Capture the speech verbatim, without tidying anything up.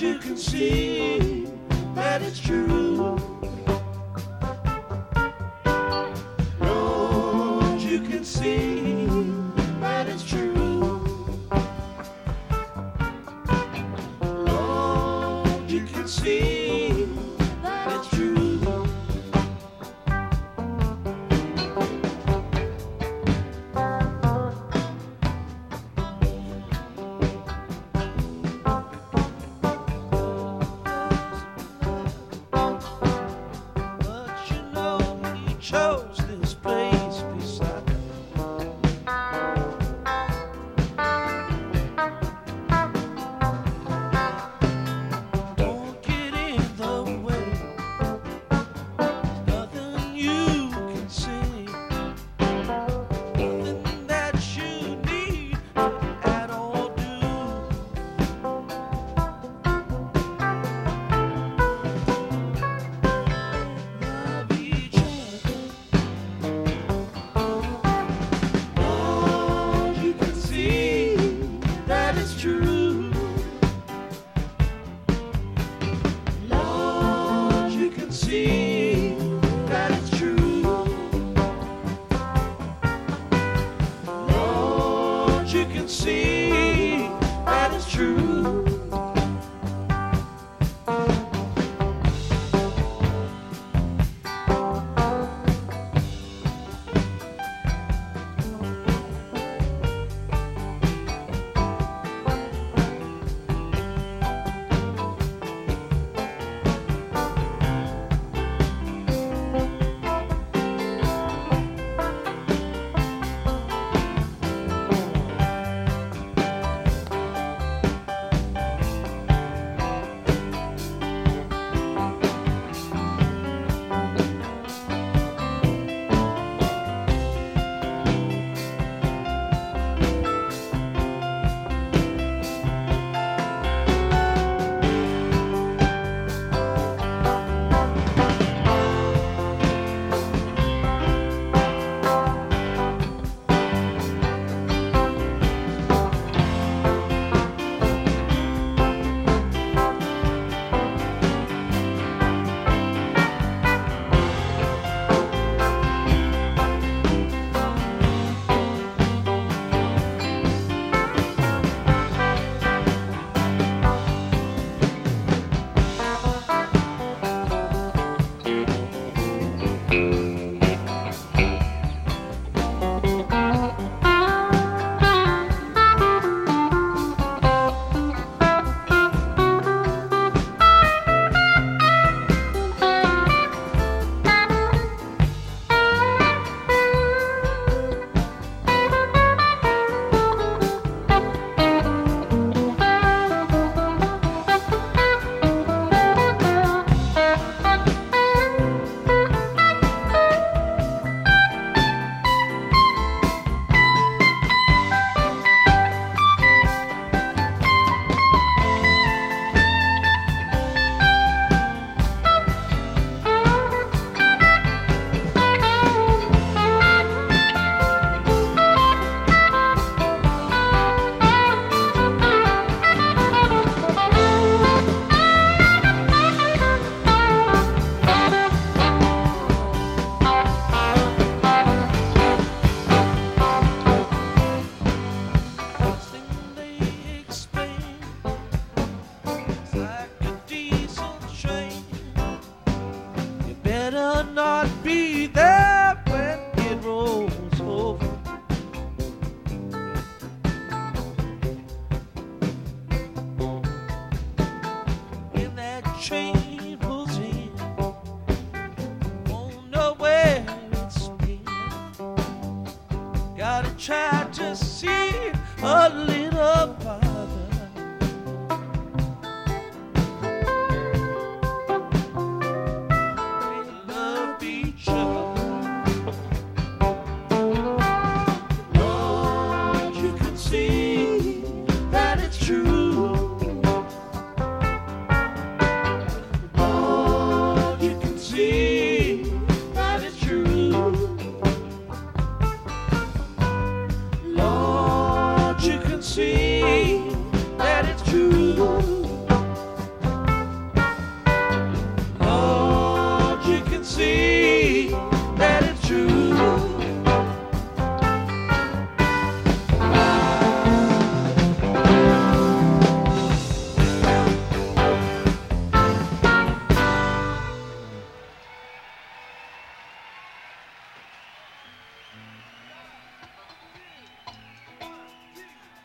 you can see that it's true. Lord, you can see that it's true. Lord, you can see that it's true. Chose this place beside me. Don't get in the way. Nothing you can see. Nothing that you need at all do. Love each other. Lord, you can see that it's true. Lord, you can see that it's true. Lord, you can see that it's true. Not be there when it rolls over. When that train